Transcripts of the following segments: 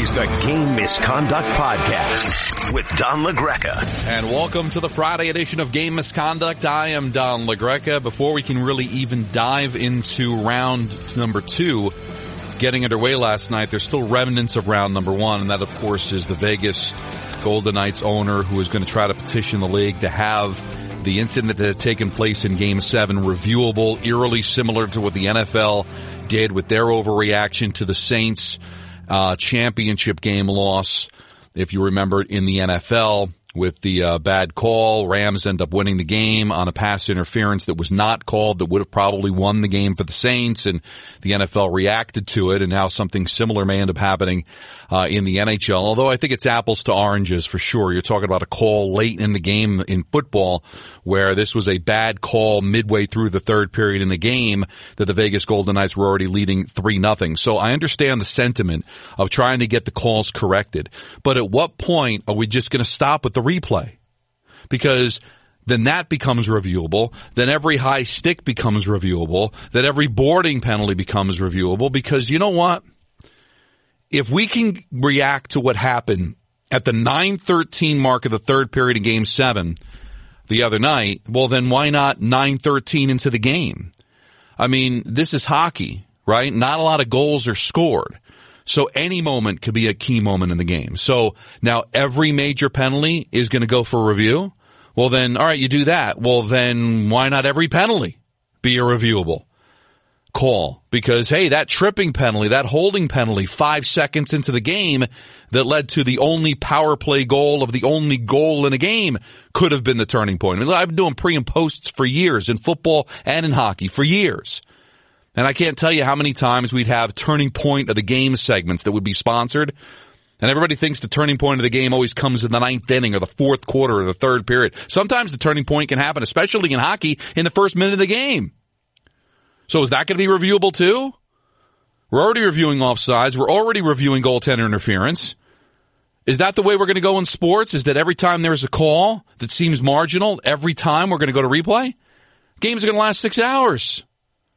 is the Game Misconduct Podcast with Don LaGreca. And welcome to the Friday edition of Game Misconduct. I am Don LaGreca. Before we can really even dive into round number 2, getting underway last night, there's still remnants of round number 1, and that, of course, is the Vegas Golden Knights owner who is going to try to petition the league to have the incident that had taken place in Game 7 reviewable, eerily similar to what the NFL did with their overreaction to the Saints championship game loss. If you remember in the NFL with the bad call, Rams end up winning the game on a pass interference that was not called, that would have probably won the game for the Saints, and the NFL reacted to it, and now something similar may end up happening in the NHL. Although I think it's apples to oranges for sure. You're talking about a call late in the game in football where this was a bad call midway through the third period in the game that the Vegas Golden Knights were already leading 3-0. So I understand the sentiment of trying to get the calls corrected. But at what point are we just going to stop with the replay? Because then that becomes reviewable. Then every high stick becomes reviewable. Then every boarding penalty becomes reviewable. Because you know what? If we can react to what happened at the 9:13 mark of the third period in Game 7 the other night, well, then why not 9:13 into the game? I mean, this is hockey, right? Not a lot of goals are scored. So any moment could be a key moment in the game. So now every major penalty is going to go for review. Well, then, all right, you do that. Well, then why not every penalty be a reviewable call? Because, hey, that tripping penalty, that holding penalty 5 seconds into the game that led to the only power play goal of the only goal in a game could have been the turning point. I mean, I've been doing pre and posts for years in football and in hockey for years. And I can't tell you how many times we'd have turning point of the game segments that would be sponsored. And everybody thinks the turning point of the game always comes in the 9th inning or the 4th quarter or the 3rd period. Sometimes the turning point can happen, especially in hockey, in the first minute of the game. So is that going to be reviewable too? We're already reviewing offsides. We're already reviewing goaltender interference. Is that the way we're going to go in sports? Is that every time there's a call that seems marginal, every time we're going to go to replay? Games are going to last 6 hours.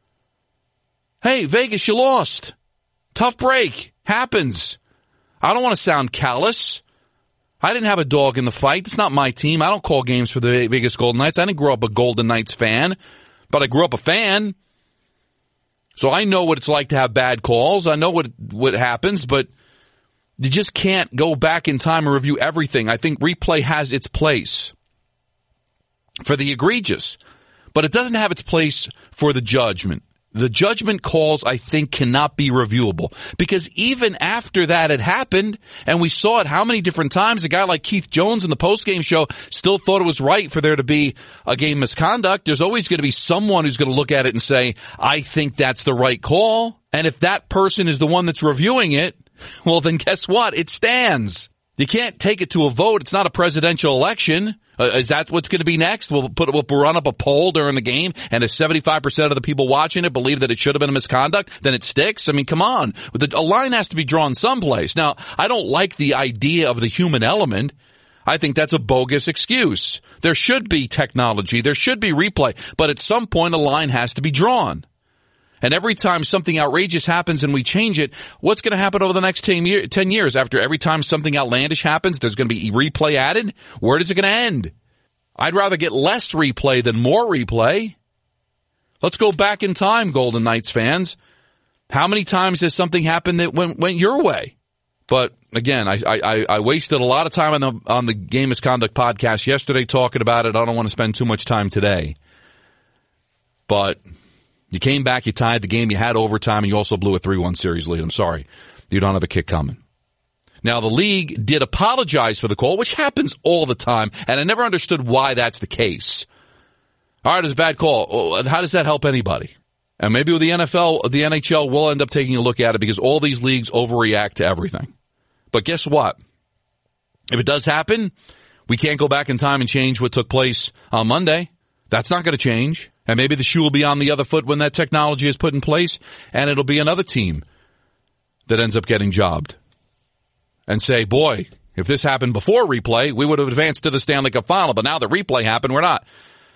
Hey, Vegas, you lost. Tough break. Happens. I don't want to sound callous. I didn't have a dog in the fight. It's not my team. I don't call games for the Vegas Golden Knights. I didn't grow up a Golden Knights fan, but I grew up a fan. So I know what it's like to have bad calls. I know what happens, but you just can't go back in time and review everything. I think replay has its place for the egregious, but it doesn't have its place for the judgment. The judgment calls, I think, cannot be reviewable because even after that had happened, and we saw it how many different times, a guy like Keith Jones in the postgame show still thought it was right for there to be a game misconduct. There's always going to be someone who's going to look at it and say, I think that's the right call. And if that person is the one that's reviewing it, well, then guess what? It stands. You can't take it to a vote. It's not a presidential election. Is that what's going to be next? We'll run up a poll during the game, and if 75% of the people watching it believe that it should have been a misconduct, then it sticks? I mean, come on. A line has to be drawn someplace. Now, I don't like the idea of the human element. I think that's a bogus excuse. There should be technology. There should be replay. But at some point, a line has to be drawn. And every time something outrageous happens and we change it, what's going to happen over the next 10 years? After every time something outlandish happens, there's going to be replay added? Where is it going to end? I'd rather get less replay than more replay. Let's go back in time, Golden Knights fans. How many times has something happened that went your way? But again, I wasted a lot of time on the Game Misconduct podcast yesterday talking about it. I don't want to spend too much time today. But you came back, you tied the game, you had overtime, and you also blew a 3-1 series lead. I'm sorry. You don't have a kick coming. Now, the league did apologize for the call, which happens all the time, and I never understood why that's the case. All right, it's a bad call. How does that help anybody? And maybe with the NFL, the NHL will end up taking a look at it because all these leagues overreact to everything. But guess what? If it does happen, we can't go back in time and change what took place on Monday. That's not going to change. And maybe the shoe will be on the other foot when that technology is put in place, and it'll be another team that ends up getting jobbed. And say, boy, if this happened before replay, we would have advanced to the Stanley Cup final, but now that replay happened, we're not.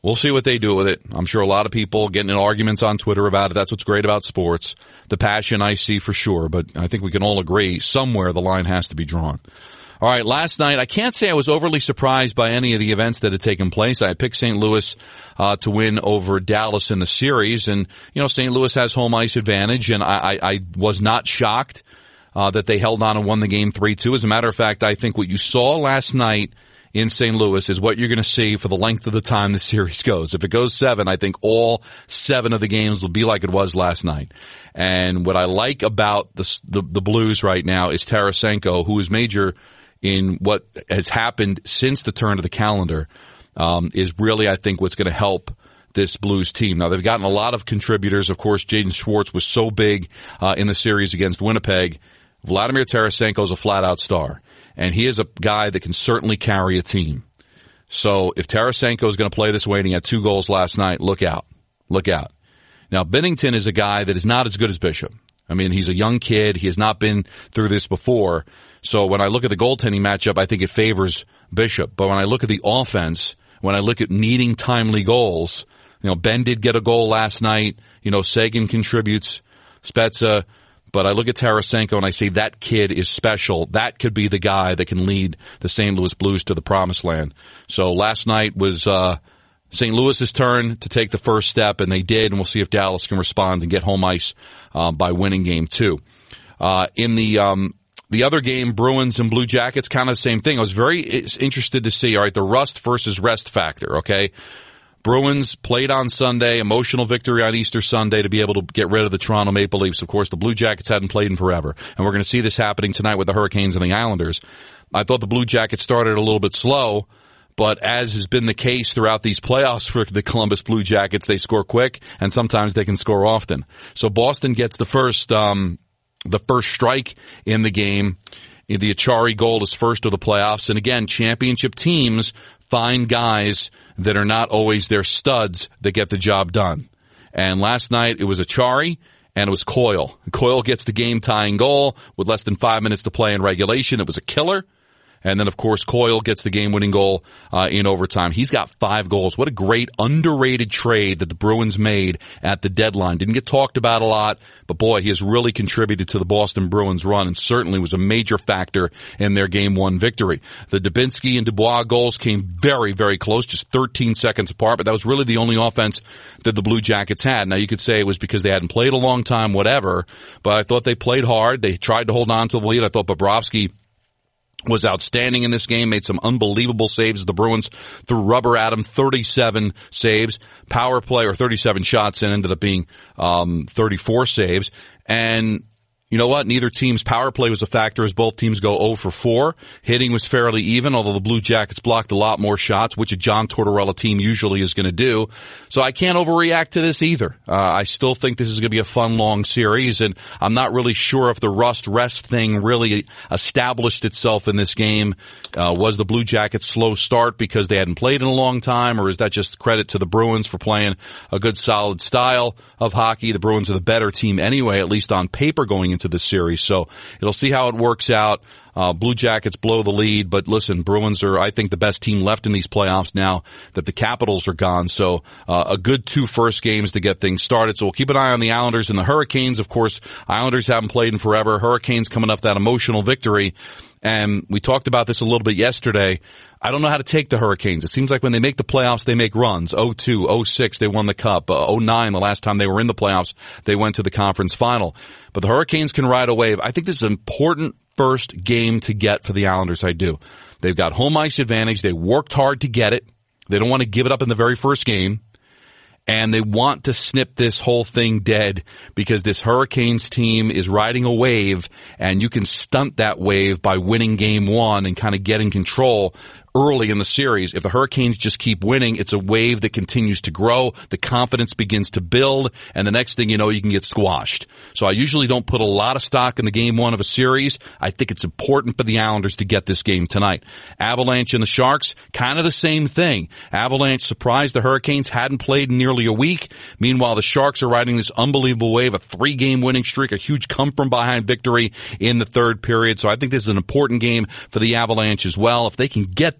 We'll see what they do with it. I'm sure a lot of people getting in arguments on Twitter about it. That's what's great about sports. The passion I see for sure, but I think we can all agree somewhere the line has to be drawn. All right, last night, I can't say I was overly surprised by any of the events that had taken place. I had picked St. Louis to win over Dallas in the series, and, St. Louis has home ice advantage, and I was not shocked that they held on and won the game 3-2. As a matter of fact, I think what you saw last night in St. Louis is what you're going to see for the length of the time the series goes. If it goes 7, I think all 7 of the games will be like it was last night. And what I like about the Blues right now is Tarasenko, who is major in what has happened since the turn of the calendar, is really, I think, what's going to help this Blues team. Now, they've gotten a lot of contributors. Of course, Jaden Schwartz was so big in the series against Winnipeg. Vladimir Tarasenko is a flat-out star. And he is a guy that can certainly carry a team. So if Tarasenko is going to play this way and he had 2 goals last night, look out. Look out. Now, Binnington is a guy that is not as good as Bishop. I mean, he's a young kid. He has not been through this before. So when I look at the goaltending matchup, I think it favors Bishop. But when I look at the offense, when I look at needing timely goals, Ben did get a goal last night. Sagan contributes, Spezza. But I look at Tarasenko and I say that kid is special. That could be the guy that can lead the St. Louis Blues to the promised land. So last night was St. Louis's turn to take the first step, and they did, and we'll see if Dallas can respond and get home ice by winning game 2. In the other game, Bruins and Blue Jackets, kind of the same thing. I was very interested to see, all right, the rust versus rest factor, okay? Bruins played on Sunday, emotional victory on Easter Sunday to be able to get rid of the Toronto Maple Leafs. Of course, the Blue Jackets hadn't played in forever, and we're going to see this happening tonight with the Hurricanes and the Islanders. I thought the Blue Jackets started a little bit slow, but as has been the case throughout these playoffs for the Columbus Blue Jackets, they score quick, and sometimes they can score often. So Boston gets the first strike in the game. The Achari goal is first of the playoffs, and again, championship teams find guys that are not always their studs that get the job done. And last night it was Achari and it was Coyle. Coyle gets the game-tying goal with less than 5 minutes to play in regulation. It was a killer. And then, of course, Coyle gets the game-winning goal in overtime. He's got 5 goals. What a great, underrated trade that the Bruins made at the deadline. Didn't get talked about a lot, but boy, he has really contributed to the Boston Bruins run and certainly was a major factor in their Game 1 victory. The Dubinsky and Dubois goals came very, very close, just 13 seconds apart, but that was really the only offense that the Blue Jackets had. Now, you could say it was because they hadn't played a long time, whatever, but I thought they played hard. They tried to hold on to the lead. I thought Bobrovsky was outstanding in this game, made some unbelievable saves. The Bruins threw rubber at him, 37 saves, power play, or 37 shots, and ended up being 34 saves. And you know what? Neither team's power play was a factor as both teams go 0 for 4. Hitting was fairly even, although the Blue Jackets blocked a lot more shots, which a John Tortorella team usually is going to do. So I can't overreact to this either. I still think this is going to be a fun, long series, and I'm not really sure if the rust-rest thing really established itself in this game. Was the Blue Jackets' slow start because they hadn't played in a long time, or is that just credit to the Bruins for playing a good, solid style of hockey? The Bruins are the better team anyway, at least on paper, going into this series. So it'll see how it works out. Blue Jackets blow the lead, but listen, Bruins are, I think, the best team left in these playoffs now that the Capitals are gone. So a good 2 first games to get things started. So we'll keep an eye on the Islanders and the Hurricanes. Of course, Islanders haven't played in forever. Hurricanes coming off that emotional victory. And we talked about this a little bit yesterday. I don't know how to take the Hurricanes. It seems like when they make the playoffs, they make runs. 0-2, 06, they won the Cup. 09, the last time they were in the playoffs, they went to the conference final. But the Hurricanes can ride a wave. I think this is an important first game to get for the Islanders. I do. They've got home ice advantage. They worked hard to get it. They don't want to give it up in the very first game. And they want to snip this whole thing dead because this Hurricanes team is riding a wave, and you can stunt that wave by winning game 1 and kind of getting control early in the series. If the Hurricanes just keep winning, it's a wave that continues to grow. The confidence begins to build, and the next thing you know, you can get squashed. So I usually don't put a lot of stock in the game 1 of a series. I think it's important for the Islanders to get this game tonight. Avalanche and the Sharks, kind of the same thing. Avalanche surprised the Hurricanes, hadn't played in nearly a week. Meanwhile, the Sharks are riding this unbelievable wave, a 3-game winning streak, a huge come-from-behind victory in the third period. So I think this is an important game for the Avalanche as well. If they can get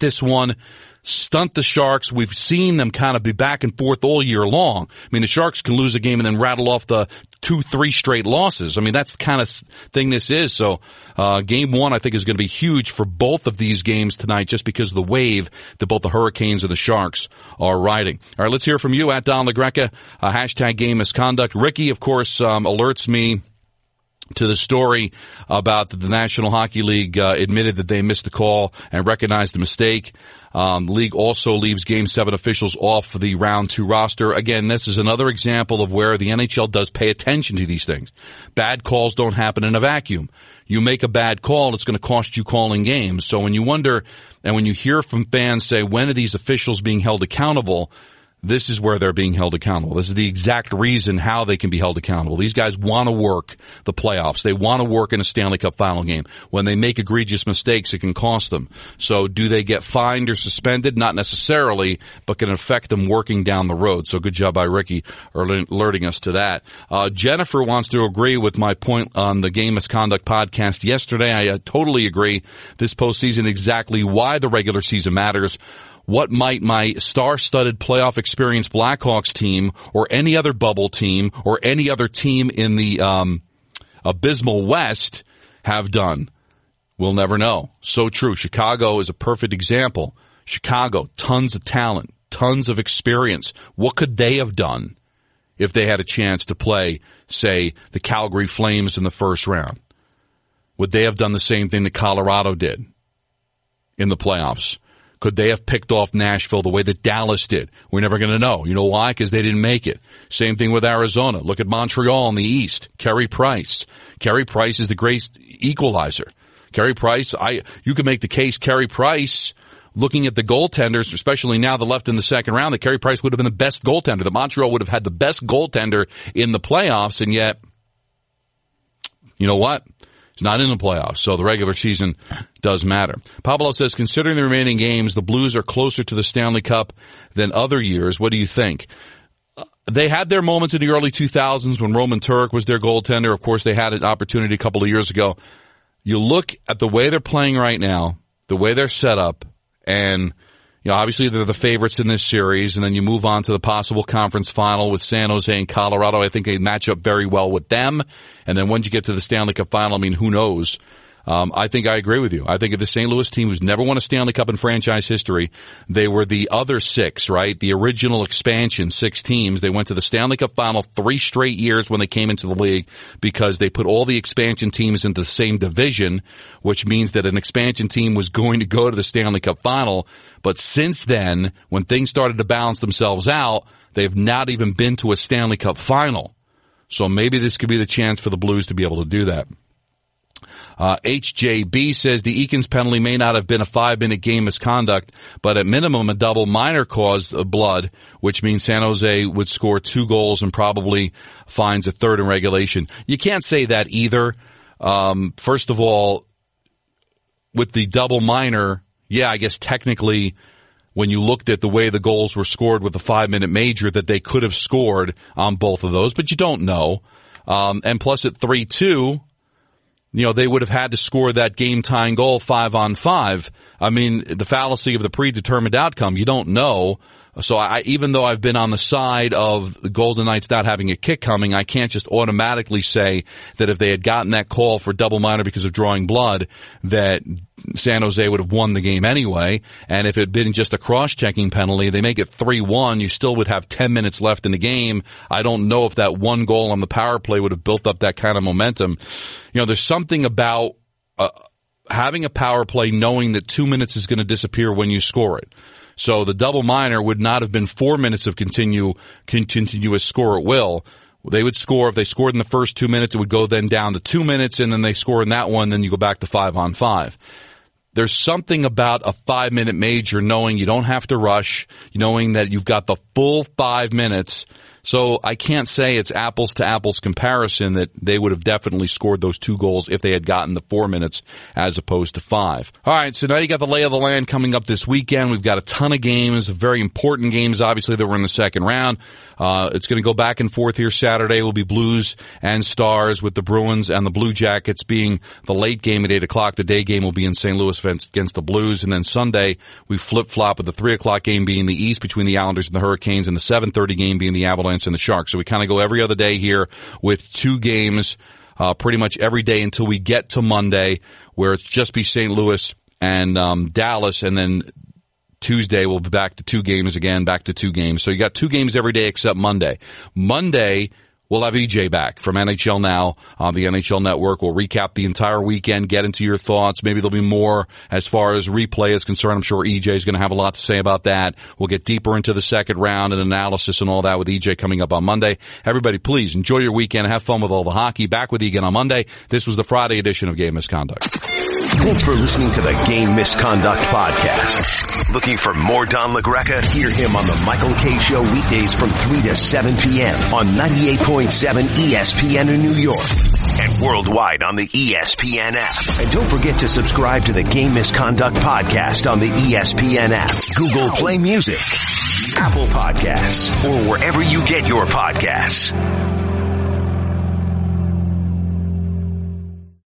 this one, stunt the Sharks. We've seen them kind of be back and forth all year long. I mean, the Sharks can lose a game and then rattle off the 2-3 straight losses. I mean, that's the kind of thing this is. So, game one, I think, is going to be huge for both of these games tonight just because of the wave that both the Hurricanes and the Sharks are riding. All right, let's hear from you at Don LaGreca, hashtag game misconduct. Ricky, of course, alerts me to the story about the National Hockey League admitted that they missed the call and recognized the mistake. The league also leaves Game 7 officials off the Round 2 roster. Again, this is another example of where the NHL does pay attention to these things. Bad calls don't happen in a vacuum. You make a bad call, it's going to cost you calling games. So when you wonder, and when you hear from fans say, when are these officials being held accountable? This is where they're being held accountable. This is the exact reason how they can be held accountable. These guys want to work the playoffs. They want to work in a Stanley Cup final game. When they make egregious mistakes, it can cost them. So do they get fined or suspended? Not necessarily, but can affect them working down the road. So good job by Ricky alerting us to that. Jennifer wants to agree with my point on the Game Misconduct podcast yesterday. I totally agree. This postseason, exactly why the regular season matters. What might my star-studded playoff experience Blackhawks team or any other bubble team or any other team in the abysmal West have done? We'll never know. So true. Chicago is a perfect example. Chicago, tons of talent, tons of experience. What could they have done if they had a chance to play, say, the Calgary Flames in the first round? Would they have done the same thing that Colorado did in the playoffs? Could they have picked off Nashville the way that Dallas did? We're never going to know. You know why? Because they didn't make it. Same thing with Arizona. Look at Montreal in the East. Carey Price. Carey Price is the great equalizer. Carey Price, you can make the case Carey Price, looking at the goaltenders, especially now the left in the second round, that Carey Price would have been the best goaltender. That Montreal would have had the best goaltender in the playoffs, and yet, you know what? It's not in the playoffs, so the regular season does matter. Pablo says, considering the remaining games, the Blues are closer to the Stanley Cup than other years. What do you think? They had their moments in the early 2000s when Roman Turek was their goaltender. Of course, they had an opportunity a couple of years ago. You look at the way they're playing right now, the way they're set up, and you know, obviously they're the favorites in this series, and then you move on to the possible conference final with San Jose and Colorado. I think they match up very well with them. And then once you get to the Stanley Cup final, I mean, who knows? I think I agree with you. I think of the St. Louis team who's never won a Stanley Cup in franchise history, they were the other six, right? The original expansion, 6 teams. They went to the Stanley Cup final 3 straight years when they came into the league because they put all the expansion teams into the same division, which means that an expansion team was going to go to the Stanley Cup final. But since then, when things started to balance themselves out, they've not even been to a Stanley Cup final. So maybe this could be the chance for the Blues to be able to do that. HJB says the Eakins penalty may not have been a 5-minute game misconduct, but at minimum a double minor caused blood, which means San Jose would score 2 goals and probably finds a third in regulation. You can't say that either. First of all, with the double minor, yeah, I guess technically when you looked at the way the goals were scored with the 5-minute major that they could have scored on both of those, but you don't know. And plus at 3-2, you know, they would have had to score that game-tying goal 5-on-5. I mean, the fallacy of the predetermined outcome, you don't know. So even though I've been on the side of the Golden Knights not having a kick coming, I can't just automatically say that if they had gotten that call for double minor because of drawing blood, that San Jose would have won the game anyway. And if it had been just a cross-checking penalty, they make it 3-1, you still would have 10 minutes left in the game. I don't know if that one goal on the power play would have built up that kind of momentum. You know, there's something about having a power play knowing that 2 minutes is going to disappear when you score it. So the double minor would not have been 4 minutes of continuous score at will. They would score, if they scored in the first 2 minutes, it would go then down to 2 minutes, and then they score in that one, then you go back to 5-on-5. There's something about a 5-minute major knowing you don't have to rush, knowing that you've got the full 5 minutes So I can't say it's apples to apples comparison that they would have definitely scored those 2 goals if they had gotten the 4 minutes as opposed to 5. All right, so now you got the lay of the land coming up this weekend. We've got a ton of games, very important games, obviously, that were in the second round. It's going to go back and forth here. Saturday will be Blues and Stars, with the Bruins and the Blue Jackets being the late game at 8 o'clock. The day game will be in St. Louis against the Blues. And then Sunday, we flip-flop with the 3 o'clock game being the East between the Islanders and the Hurricanes, and the 7:30 game being the Avalanche and the Sharks. So we kind of go every other day here with 2 games pretty much every day until we get to Monday, where it's just be St. Louis and Dallas, and then Tuesday we'll be back to 2 games again, back to 2 games. So you got 2 games every day except Monday. Monday, we'll have EJ back from NHL Now on the NHL Network. We'll recap the entire weekend, get into your thoughts. Maybe there'll be more as far as replay is concerned. I'm sure EJ is going to have a lot to say about that. We'll get deeper into the second round and analysis and all that with EJ coming up on Monday. Everybody, please enjoy your weekend. Have fun with all the hockey. Back with you again on Monday. This was the Friday edition of Game Misconduct. Thanks for listening to the Game Misconduct Podcast. Looking for more Don LaGreca? Hear him on the Michael Kay Show weekdays from 3 to 7 p.m. on 98.7 ESPN in New York and worldwide on the ESPN app. And don't forget to subscribe to the Game Misconduct Podcast on the ESPN app, Google Play Music, Apple Podcasts, or wherever you get your podcasts.